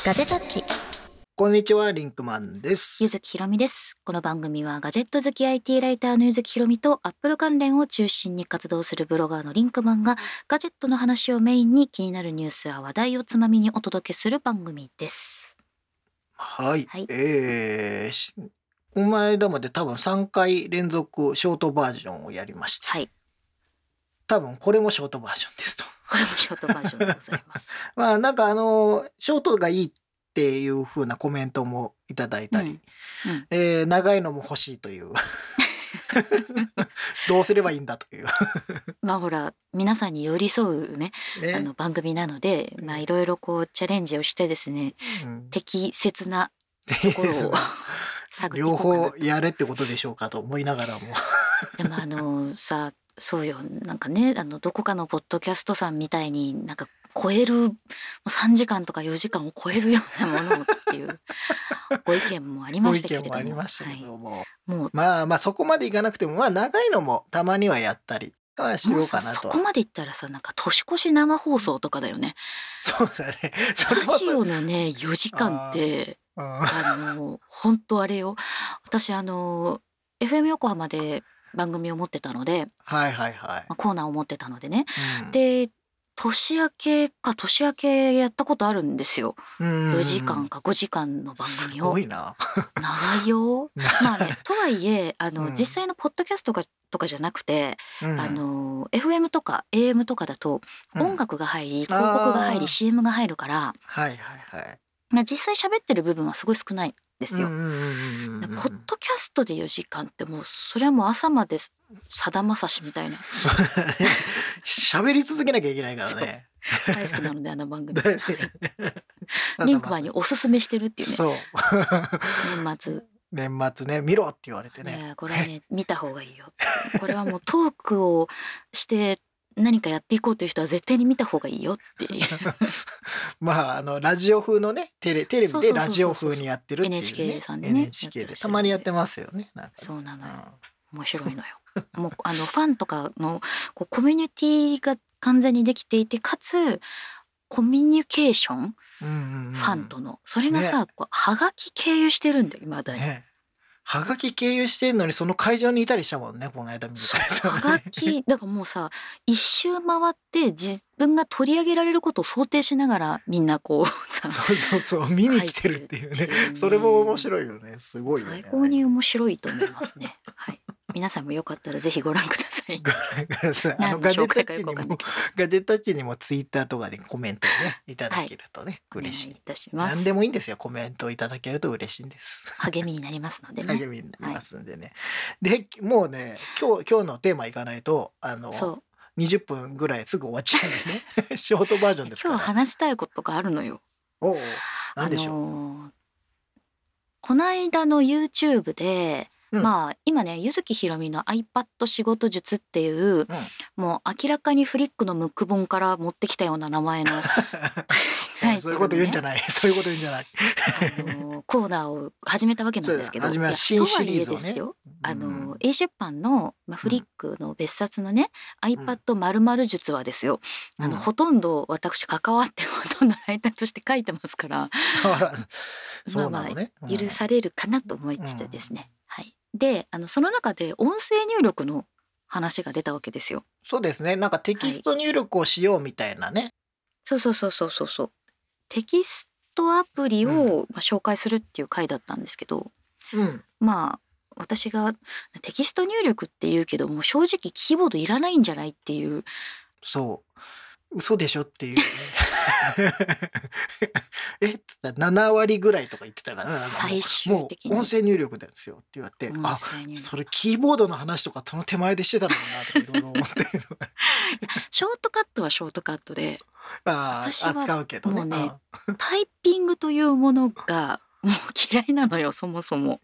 ガジェタッチ。 こんにちは、リンクマンです。 ゆずきひろみです。この番組はガジェット好き IT ライターのゆずきひろみとアップル関連を中心に活動するブロガーのリンクマンがガジェットの話をメインに気になるニュースや話題をつまみにお届けする番組です。 はい。 はい。 この間まで多分3回連続ショートバージョンをやりまして、 はい。 多分これもショートバージョンですと。 これもショートバージョンでございます。 まあなんかショートがいいっていう風なコメントもいただいたり、長いのも欲しいというどうすればいいんだというまあほら皆さんに寄り添うねね、 番組なので、まあいろいろこうチャレンジをしてですね、適切なところを探っていこ両うかな方やれってことでしょうかと思いながらもでもさ、そうよ、なんかね、どこかのポッドキャストさんみたいになんか超える、もう3時間とか4時間を超えるようなものをっていうご意見もありましたけれども。 ご意見もありましたけども、 もうまあそこまでいかなくても、まあ長いのもたまにはやったりはしようかなとは。 そこまで言ったらさ、なんか年越し生放送とかだよね。 そうだね。それラもジオのね、4時間って、本当あれよ。私FM 横浜で番組を持ってたので、 はいはいはい。 コーナーを持ってたのでね。で、年明けやったことあるんですよ。4時間か5時間の番組を。 すごいな。 長いよ。まあね、とはいえ実際のポッドキャストとかじゃなくて、FM とか AM とかだと音楽が入り、広告が入り、CM が入るから、 はいはいはい。 まあ、実際喋ってる部分はすごい少ないんですよ。ポッドキャストで4時間ってもうそれはもう朝までさだまさしみたいな。 喋り続けなきゃいけないからね。 大好きなので番組。 大好き。 リンクマンにおすすめしてるっていうね。 そう。 年末ね、見ろって言われてね。 これはね、見た方がいいよ。これはもうトークをして何かやっていこうという人は絶対に見た方がいいよっていう。 まあラジオ風のね、テレビでラジオ風にやってるっていうね。 NHK さんでね。 NHK でたまにやってますよね。なんかね、 そうなのよ。面白いのよ。もうファンとかのコミュニティが完全にできていて、かつコミュニケーション、ファンとのそれがさ、はがき経由してるんだよ、未だに。 はがき経由してんのにその会場にいたりしたもんね、この間見た。はがきだからもうさ、一周回って自分が取り上げられることを想定しながらみんなさ、 そう見に来てるっていうね。それも面白いよね。すごいよね。 最高に面白いと思いますね。はい。皆さんもよかったらぜひご覧ください。 ガジェタッチにもツイッターとかでコメントをねいただけるとね、嬉しい。 いたします。 何でもいいんですよ。コメントをいただけると嬉しいんです。 励みになりますのでね。 励みになりますんでね。でもうね、今日のテーマいかないと20分ぐらいすぐ終わっちゃうんでね。ショートバージョンですから。 今日話したいことがあるのよ。 何でしょう。 この間の YouTube で、まあ今ね、ゆずきひろみの iPad 仕事術っていう、もう明らかにフリックのムック本から持ってきたような名前のそういうこと言うんじゃない。そういうこと言うんじゃない。 コーナーを始めたわけなんですけど、 新シリーズをね。 A 出版のフリックの別冊のね、iPad 〇〇術はですよ、ほとんど私関わってほとんどライターとして書いてますから、許されるかなと思いつつですね。はい。で、その中で音声入力の話が出たわけですよ。 そうですね。なんかテキスト入力をしようみたいなね。 そう。テキストアプリを紹介するっていう回だったんですけど、まあ私がテキスト入力って言うけども正直キーボードいらないんじゃないっていう。 そう嘘でしょっていうね。っつったら7割ぐらいとか言ってたから、 最終的にもう音声入力ですよって言われて、それキーボードの話とかその手前でしてたのかなとかいろいろ思ってるのがショートカットはショートカットで、 私は使うけどね、 もうねタイピングというものがもう嫌いなのよ、そもそも。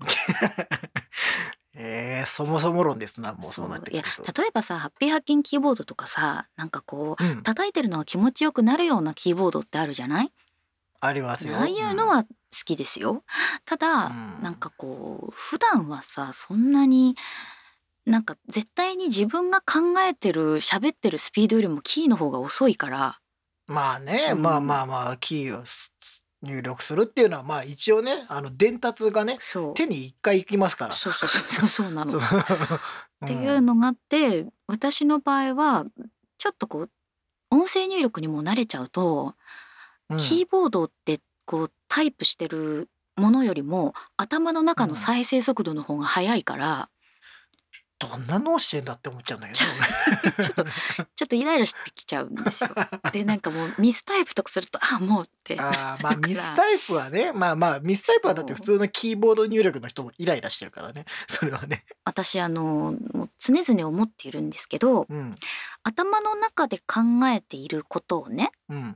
そもそも論ですな、もうそうなってくると。 例えばさ、ハッピーハッキンキーボードとかさ、なんか叩いてるのが気持ちよくなるようなキーボードってあるじゃない？ ありますよ。 ああいうのは好きですよ。ただ、なんか普段はさ、そんなになんか絶対に自分が考えてる喋ってるスピードよりもキーの方が遅いから。 まあね、まあキーは入力するっていうのはまあ一応ね伝達がね手に一回行きますから。 そうなの。 そうっていうのがあって私の場合はちょっとこう音声入力にも慣れちゃうと、キーボードってこうタイプしてるものよりも頭の中の再生速度の方が速いから、 どんな脳してんだって思っちゃうんだけどちょっとイライラしてきちゃうんですよ。でなんかもうミスタイプとかするともうってまあミスタイプはねミスタイプはだって普通のキーボード入力の人もイライラしてるからねそれはね。 私もう常々思っているんですけど、頭の中で考えていることをね、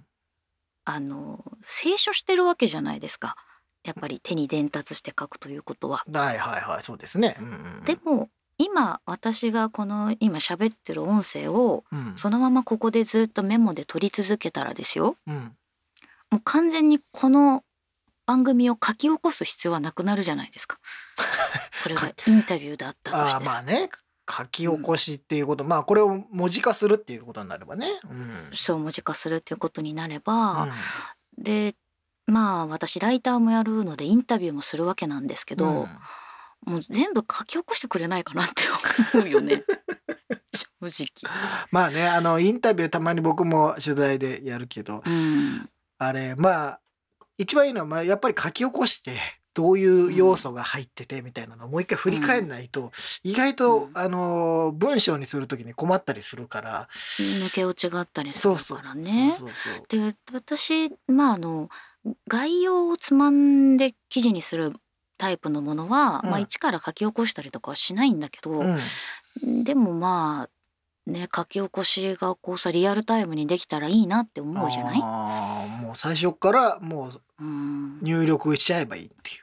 清書してるわけじゃないですか。やっぱり手に伝達して書くということは。 そうですね。 でも今私が今喋ってる音声をそのままここでずっとメモで取り続けたらですよ、もう完全にこの番組を書き起こす必要はなくなるじゃないですか。これがインタビューだったとしてさ。 書き起こしっていうこと、これを文字化するっていうことになればね。 そう文字化するっていうことになれば、で私ライターもやるのでインタビューもするわけなんですけど、もう全部書き起こしてくれないかなって思うよね正直。 インタビューたまに僕も取材でやるけど、あれ一番いいのはやっぱり書き起こしてどういう要素が入っててみたいなのをもう一回振り返んないと、意外と文章にする時に困ったりするから抜け落ちがあったりするからね。で私概要をつまんで記事にするタイプのものは、一から書き起こしたりとかはしないんだけど、でも書き起こしがリアルタイムにできたらいいなって思うじゃない？ もう最初からもう入力しちゃえばいいっていう。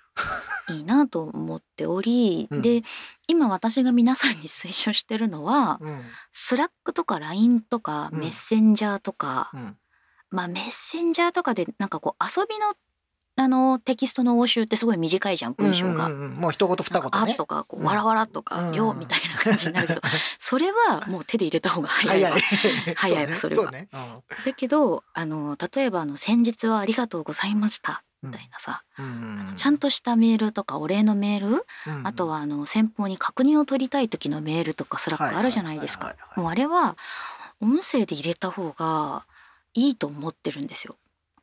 いいなと思っており、で今私が皆さんに推奨してるのは、スラックとか LINE とかメッセンジャーとか、メッセンジャーとかでなんか遊びのテキストの応酬ってすごい短いじゃん文章が。 もう一言二言ね。 あとかわらわらとかよみたいな感じになるけど、それはもう手で入れた方が早いわ。早いわそれは。だけど例えば先日はありがとうございましたみたいなさ、ちゃんとしたメールとかお礼のメール、あとは先方に確認を取りたい時のメールとかスラックあるじゃないですか。もうあれは音声で入れた方がいいと思ってるんですよ。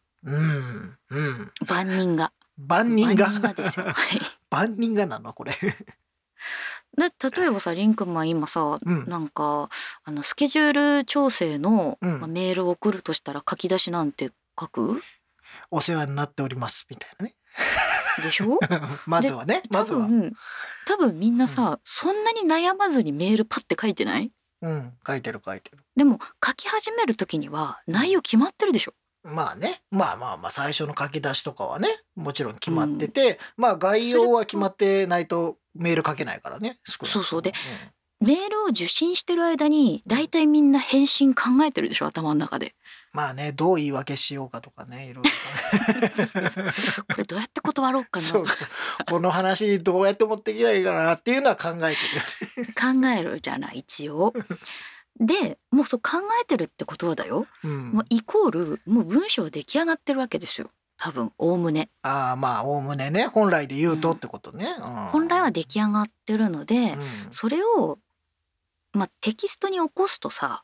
万人がですよ。 万人がなのこれ。 例えばさリンクマン今さ、なんかスケジュール調整の、メールを送るとしたら書き出しなんて書く？ お世話になっておりますみたいなね。 でしょ？ まずはね。まずは。 多分みんなさ、そんなに悩まずにメールパッて書いてない？ 書いてる。 でも書き始める時には内容決まってるでしょ？ 最初の書き出しとかはねもちろん決まってて、概要は決まってないとメール書けないからね。 そうで、メールを受信してる間にだいたいみんな返信考えてるでしょ頭の中で。 どう言い訳しようかとかねいろいろこれどうやって断ろうかなこの話どうやって持ってきたらいいかなっていうのは考えてる考えるじゃない一応。でもうそう考えてるってことはだよ、もうイコールもう文章出来上がってるわけですよ多分おおむね。 おおむねね本来で言うとってことね。 本来は出来上がってるので、それをテキストに起こすとさ、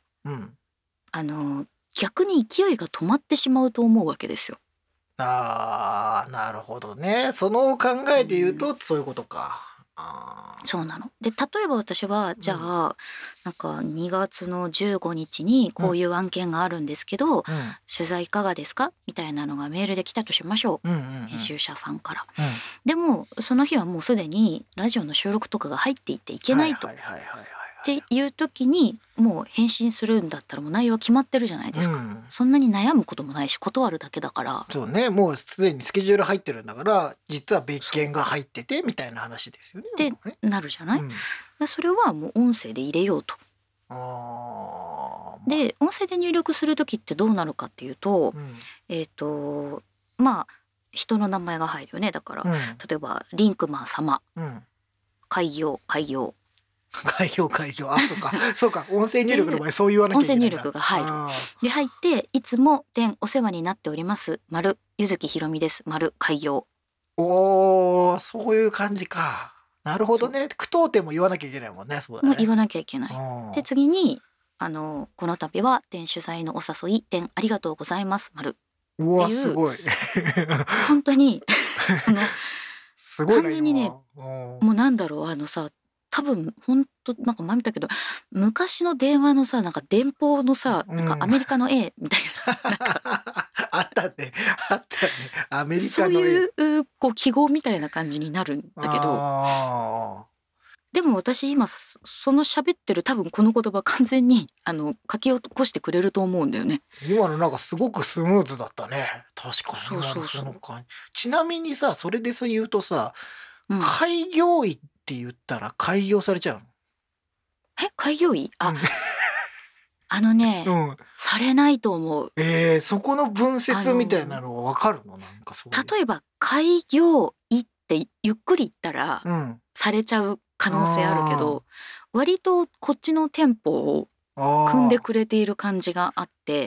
逆に勢いが止まってしまうと思うわけですよ。 なるほどね。その考えで言うとそういうことか。 そうなの。で例えば私はじゃあ、なんか2月の15日にこういう案件があるんですけど、取材いかがですかみたいなのがメールで来たとしましょう、編集者さんから、でもその日はもうすでにラジオの収録とかが入っていていけないとっていう時にもう返信するんだったらもう内容は決まってるじゃないですか、そんなに悩むこともないし断るだけだから。 そうね、もうすでにスケジュール入ってるんだから実は別件が入っててみたいな話ですよね。 ってなるじゃない、それはもう音声で入れようと。で音声で入力する時ってどうなるかっていうと、人の名前が入るよね。だから、例えばリンクマン様、開業開業あ、そうかそうか、音声入力の場合そう言わなきゃいけないんだ。 音声入力が入る。で入っていつも点お世話になっております丸柚木ひろみです丸開業。 おー、そういう感じか。なるほどね。句読点も言わなきゃいけないもんね。そうだね。 もう言わなきゃいけない。で次にこの度は点取材のお誘い点ありがとうございます丸。 うわすごい。 本当にすごいな完全にね、もうなんだろうさ多分本当なんか前見たけど昔の電話のさなんか電報のさなんかアメリカの A みたいな、 あったねアメリカそうの A。 いうこう記号みたいな感じになるんだけど、でも私今その喋ってる多分この言葉完全に書き起こしてくれると思うんだよね。 今のなんかすごくスムーズだったね。確かに今のその感じ。ちなみにさそれでさ言うとさ、開業医って言ったら開業されちゃうの？ 開業医？されないと思う。 そこの分節みたいなのは分かるの？なんかそういう。 例えば開業医ってゆっくり言ったら、されちゃう可能性あるけど割とこっちのテンポを組んでくれている感じがあって、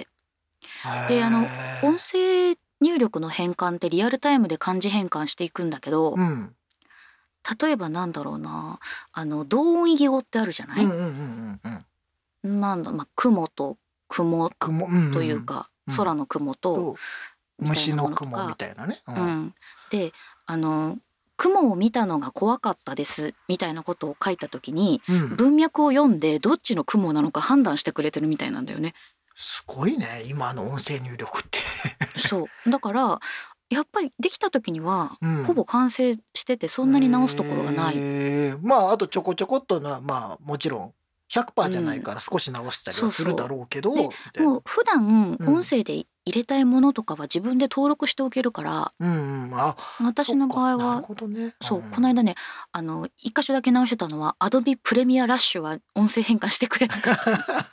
で音声入力の変換ってリアルタイムで漢字変換していくんだけど、例えばなんだろうな同音異義語ってあるじゃない？なんだ雲と雲というか、空の雲と虫の雲みたいなね。 で雲を見たのが怖かったですみたいなことを書いた時に、文脈を読んでどっちの雲なのか判断してくれてるみたいなんだよね。 すごいね今の音声入力ってそうだからやっぱりできた時には、ほぼ完成しててそんなに直すところがない。 あとちょこちょこっともちろん100% じゃないから少し直したりはするだろうけど、もう普段音声で入れたいものとかは自分で登録しておけるから、私の場合はそうこの間ね一箇所だけ直してたのは Adobe プレミアラッシュは音声変換してくれなかった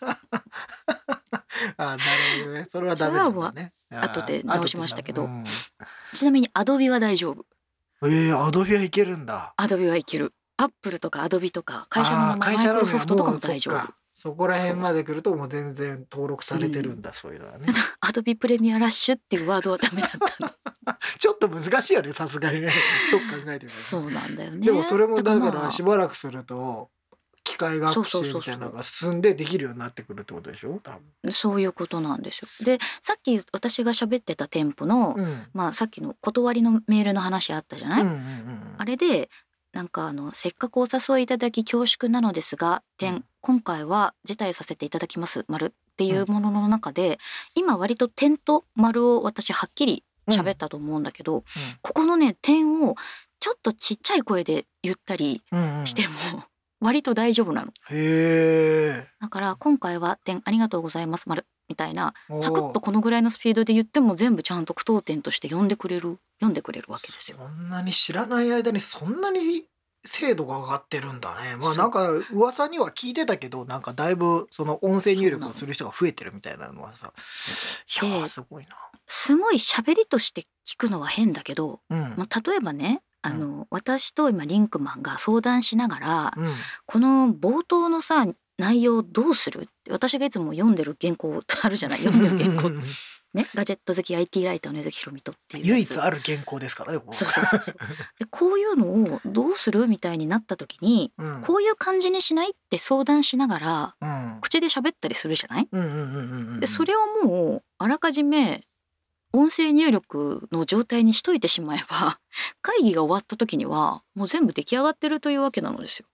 なるほどね。それはダメなんだね。 後で直しましたけど、ちなみに Adobe は大丈夫。 Adobe はいけるんだ。 Adobe はいける。アップルとかアドビとか会社の名前マイクロソフトとかも大丈夫。 そこら辺まで来るともう全然登録されてるんだ、そういうのはね。 アドビプレミアラッシュっていうワードはダメだったの。 ちょっと難しいよねさすがにね。よく考えてみると。 そうなんだよね。 でもそれもだからしばらくすると機械学習みたいなのが進んでできるようになってくるってことでしょ多分。 そういうことなんですよ。でさっき私が喋ってた店舗の、さっきの断りのメールの話あったじゃない？あれでなんかせっかくお誘いいただき恐縮なのですが今回は辞退させていただきます丸っていうものの中で、今割と点と丸を私はっきり喋ったと思うんだけど、ここのね点をちょっとちっちゃい声で言ったりしても割と大丈夫なの。だから今回は点ありがとうございます丸みたいなサクッとこのぐらいのスピードで言っても全部ちゃんと句読点として読んでくれるわけですよ。 そんなに知らない間にそんなに精度が上がってるんだね。なんか噂には聞いてたけどなんかだいぶその音声入力をする人が増えてるみたいなのはさ、すごいな。 すごい喋りとして聞くのは変だけど、例えばね私と今リンクマンが相談しながら、この冒頭のさ内容どうするって私がいつも読んでる原稿あるじゃない読んでる原稿ね、ガジェット好き IT ライターの柚木ひろみとっていう唯一ある原稿ですからね。 でこういうのをどうするみたいになった時に、こういう感じにしないって相談しながら、口で喋ったりするじゃない？でそれをもうあらかじめ音声入力の状態にしといてしまえば会議が終わった時にはもう全部出来上がってるというわけなのですよ。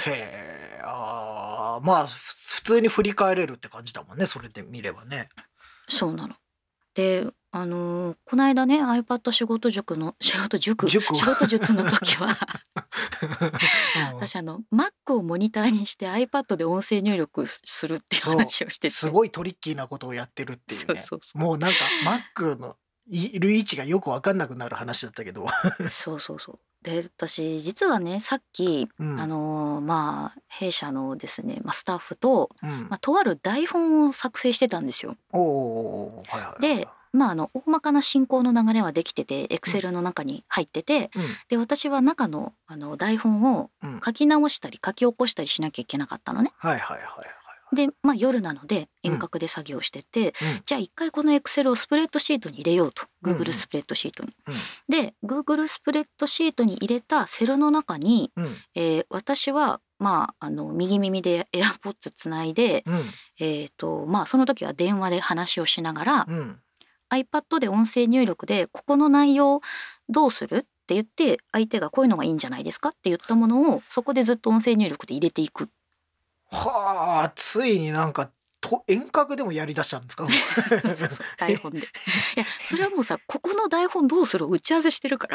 普通に振り返れるって感じだもんねそれで見ればね。 そうなの。でこの間ね iPad 仕事術の時は私Mac をモニターにして iPad で音声入力するっていう話をしてて、 すごいトリッキーなことをやってるっていうね。もうなんか Mac のいる位置がよく分かんなくなる話だったけどそうで私実はねさっき、弊社のですね、スタッフと、とある台本を作成してたんですよ。で大まかな進行の流れはできててエクセルの中に入ってて、で私は中の台本を書き直したり書き起こしたりしなきゃいけなかったのね。で、夜なので遠隔で作業してて、じゃあ一回このエクセルをスプレッドシートに入れようと、Google スプレッドシートに。で Google スプレッドシートに入れたセルの中に、私は右耳で AirPods つないで、その時は電話で話をしながら、iPad で音声入力でここの内容どうするって言って、相手がこういうのがいいんじゃないですかって言ったものをそこでずっと音声入力で入れていく。 はあ、ついになんか遠隔でもやりだしたんですか？ そう台本で。いやそれはもうさ、ここの台本どうする打ち合わせしてるから、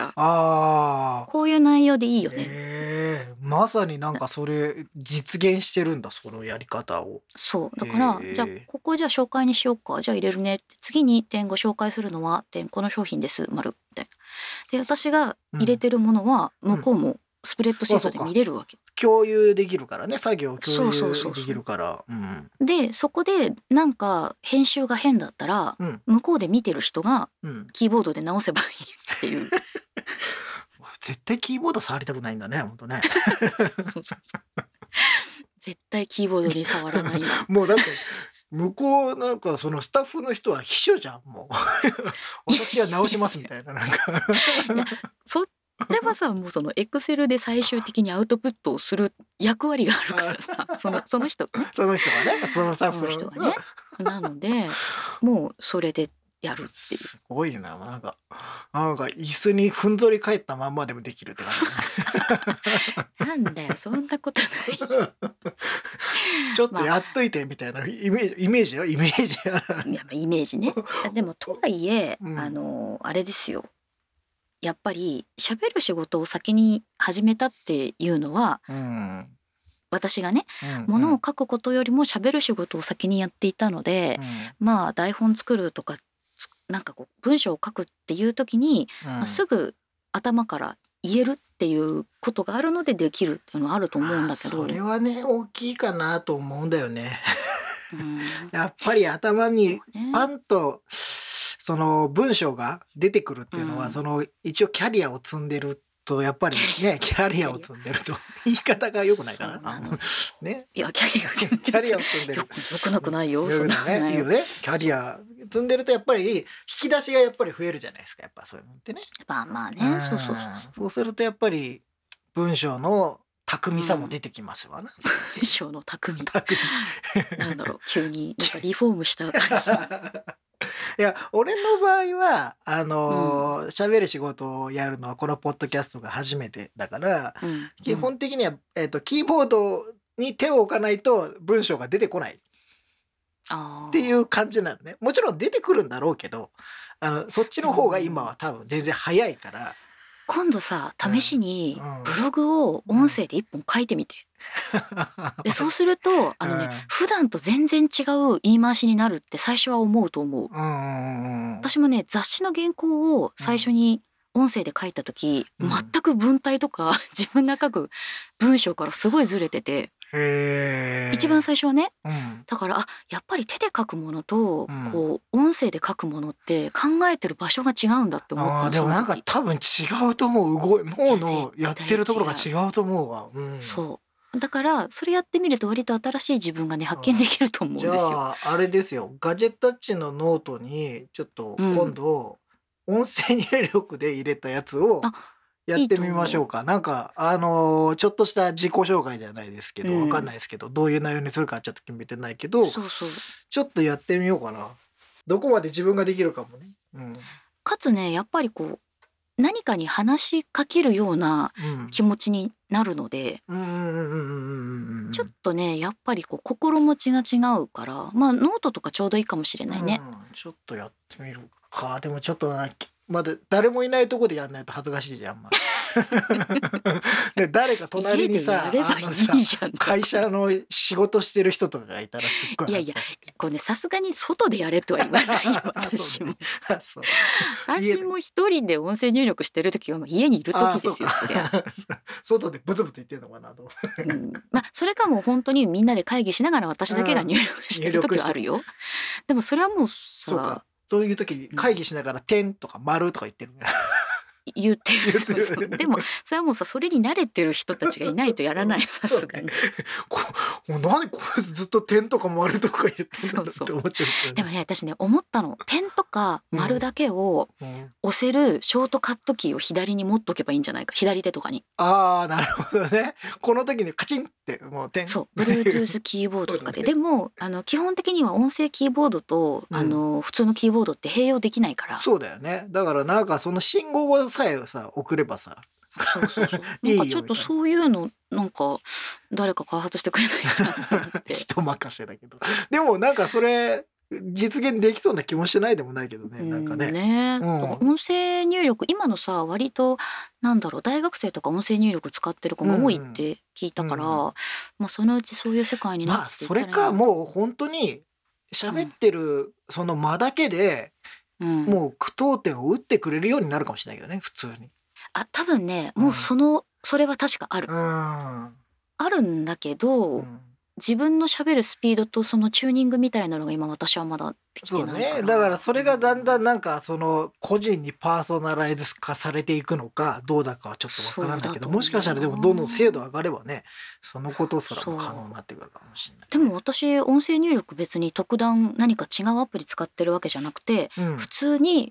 こういう内容でいいよね。 まさになんかそれ実現してるんだ、そのやり方を。 そうだから、じゃあここじゃあ紹介にしようか、じゃあ入れるねって、次に点5紹介するのは点この商品です丸みたいな。で私が入れてるものは向こうもスプレッドシートで見れるわけ。 共有できるからね、作業を共有できるから。 でそこでなんか編集が変だったら、向こうで見てる人がキーボードで直せばいいっていう。 絶対キーボード触りたくないんだね、本当ね。 絶対キーボードに触らない。 もうだって向こうなんかそのスタッフの人は秘書じゃん、もう。私は直しますみたいな、なんか。 それはさ、もうそのエクセルで最終的にアウトプットをする役割があるからさ、その人がね、 そのスタッフの人がね。なのでもうそれでやるっていう。 すごいな、なんか椅子にふんぞり返ったまんまでもできるって感じ。なんだよ、そんなことない。 ちょっとやっといてみたいなイメージよ、イメージ。 いやイメージね。でもとはいえ、あれですよ。やっぱり喋る仕事を先に始めたっていうのは、私がね、ものを書くことよりも喋る仕事を先にやっていたので、台本作るとかなんかこう文章を書くっていう時に、すぐ頭から言えるっていうことがあるのでできるっていうのはあると思うんだけど、 それはね大きいかなと思うんだよね。やっぱり頭にパンとその文章が出てくるっていうのは、その一応キャリアを積んでると、やっぱりね、キャリアを積んでると言い方が良くないかな。ね。 いやキャリアを積んでる。 よくなくないよ。 そんなね、いいよね。キャリア積んでるとやっぱり引き出しがやっぱり増えるじゃないですか。やっぱそういうのってね。 ね、 そうするとやっぱり文章の巧みさも出てきますわな。 文章の巧み。なんだろう、急になんかリフォームした感じ。 いや俺の場合は喋る仕事をやるのはこのポッドキャストが初めてだから、基本的には、キーボードに手を置かないと文章が出てこないっていう感じなのね。もちろん出てくるんだろうけど、そっちの方が今は多分全然早いから。 今度さ、試しにブログを音声で一本書いてみて。でそうすると普段と全然違う言い回しになるって最初は思うと思う。私もね、雑誌の原稿を最初に音声で書いた時、全く文体とか自分が書く文章からすごいずれてて、一番最初はね、だからやっぱり手で書くものと、こう音声で書くものって考えてる場所が違うんだって思ったの。 でもなんか多分違うと思う。脳のやってるところが違うと思うわ。 そうだからそれやってみると割と新しい自分がね発見できると思うんですよ。 じゃああれですよ、ガジェタッチのノートにちょっと今度、音声入力で入れたやつをやってみましょうか。なんかちょっとした自己紹介じゃないですけど、わかんないですけど、どういう内容にするかちょっと決めてないけど、ちょっとやってみようかな。どこまで自分ができるかもね。 かつね、やっぱりこう何かに話しかけるような気持ちになるので、ちょっとねやっぱりこう心持ちが違うから、ノートとかちょうどいいかもしれないね。 ちょっとやってみるか。でもちょっとまだ誰もいないとこでやんないと恥ずかしいじゃん。で誰か隣にさ、会社の仕事してる人とかがいたらすっごい。 いやこれね、さすがに外でやれとは言わないよ。私も私も一人で音声入力してる時は家にいる時ですよ。そりゃ外でブツブツ言ってるのかなと。 それかも本当にみんなで会議しながら私だけが入力してる時はあるよ。でもそれはもうさ、 そういう時に会議しながら点とか丸とか言ってる。 言ってる。そうそう。でもそれはもうさ、それに慣れてる人たちがいないとやらない、さすがに。 もう何これずっと点とか丸とか言ってるんだろうって思っちゃう。 でもね、私ね思ったの。点とか丸だけを押せるショートカットキーを左に持っとけばいいんじゃないか、左手とかに。 ああ、なるほどね。この時にカチンってもう点。 そう、Bluetooth キーボードとかで。でも基本的には音声キーボードと普通のキーボードって併用できないから。 そうだよね。だからなんかその信号さえさ送ればさ。 そうなんかちょっとそういうのなんか誰か開発してくれないかなと思って。 人任せだけど。でもなんかそれ実現できそうな気もしてないでもないけどね。なんかね。音声入力今のさ、割となんだろう、大学生とか音声入力使ってる子が多いって聞いたから、まあそのうちそういう世界になっていったら。まあそれかもう本当に喋ってるその間だけで、もう句読点を打ってくれるようになるかもしれないけどね、普通に。 多分ね、もうそれは確かある。あるんだけど、自分の喋るスピードとそのチューニングみたいなのが今私はまだできてないから。 そうね。だからそれがだんだんなんかその個人にパーソナライズ化されていくのかどうだかはちょっとわからないけど、もしかしたらでもどんどん精度上がればね、そのことすらも可能になってくるかもしれない。 でも私音声入力別に特段何か違うアプリ使ってるわけじゃなくて、普通に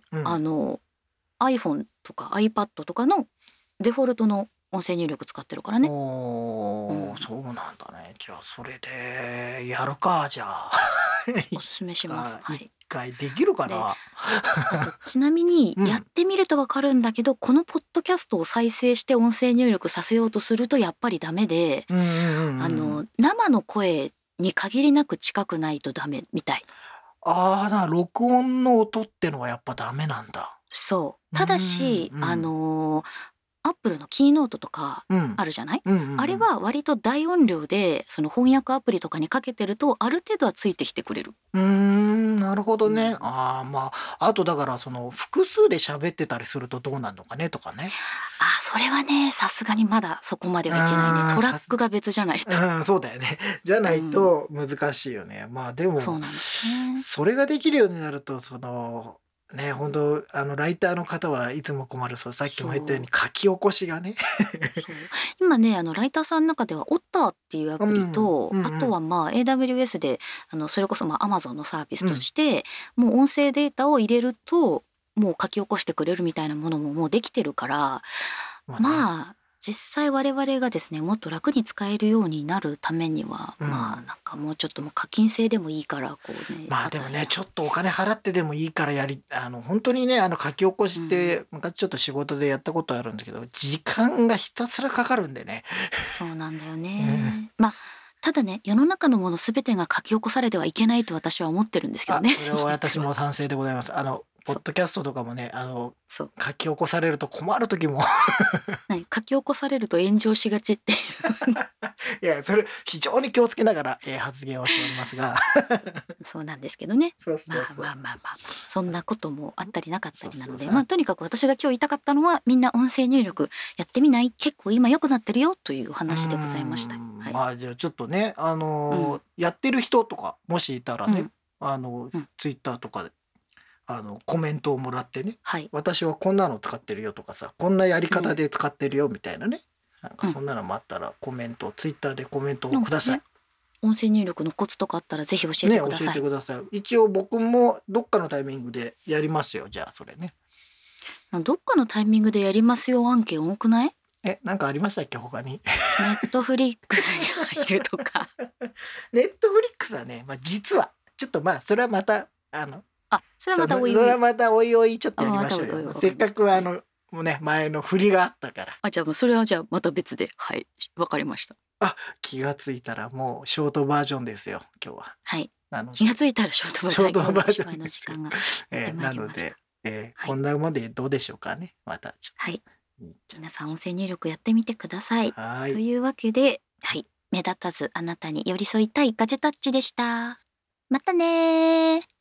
iPhone とか iPad とかのデフォルトの音声入力使ってるからね。 そうなんだね。じゃあそれでやるか。じゃあおすすめします。 一回できるかな。 ちなみにやってみるとわかるんだけど、このポッドキャストを再生して音声入力させようとするとやっぱりダメで、生の声に限りなく近くないとダメみたい。 録音の音ってのはやっぱダメなんだ。 そう。ただしアップルのキーノートとかあるじゃない、あれは割と大音量でその翻訳アプリとかにかけてるとある程度はついてきてくれる。 なるほどね。まああとだからその複数で喋ってたりするとどうなるのかねとかね。 それはねさすがにまだそこまではいけないね。トラックが別じゃないと。 そうだよね。じゃないと難しいよね。まあでもそうなんですね。 それができるようになるとそのね、本当ライターの方はいつも困る。さっきも言ったように書き起こしがね。 今ねライターさんの中ではオッターっていうアプリと、あとはまあ AWS でそれこそAmazon のサービスとして、もう音声データを入れるともう書き起こしてくれるみたいなものももうできてるから、まあ実際我々がですねもっと楽に使えるようになるためには、まあなんかもうちょっともう課金制でもいいからこうね。 まあでもねちょっとお金払ってでもいいから本当にね書き起こしって昔ちょっと仕事でやったことあるんだけど、時間がひたすらかかるんでね。 そうなんだよね。まあただね世の中のもの全てが書き起こされてはいけないと私は思ってるんですけどね。 これは私も賛成でございます。ポッドキャストとかもね書き起こされると困る時も書き起こされると炎上しがちっていういやそれ非常に気をつけながら、発言をしておりますがそうなんですけどね。まあそんなこともあったりなかったりなので、まあとにかく私が今日言いたかったのはみんな音声入力やってみない？結構今良くなってるよというお話でございました。 まあじゃあちょっとねやってる人とかもしいたらね、ツイッターとかでコメントをもらってね、私はこんなの使ってるよとかさ、こんなやり方で使ってるよみたいなね、なんかそんなのもあったらコメント、ツイッターでコメントをください。 音声入力のコツとかあったらぜひ教えてください。 教えてください。一応僕もどっかのタイミングでやりますよ。じゃあそれね。 どっかのタイミングでやりますよ案件多くない？ なんかありましたっけ他に？ ネットフリックスに入るとか。 ネットフリックスはね、実はちょっとそれはまたそれはまたおいおい。 それはまたおいおいちょっとやりましょうよ。せっかくもうね前の振りがあったから。 じゃあもうそれはじゃあまた別でわかりました。 気がついたらもうショートバージョンですよ今日は。 気がついたらショートバージョンの時間がなので、こんなもんでどうでしょうかね。また皆さん音声入力やってみてください。というわけで目立たずあなたに寄り添いたいガジェタッチでした。またね。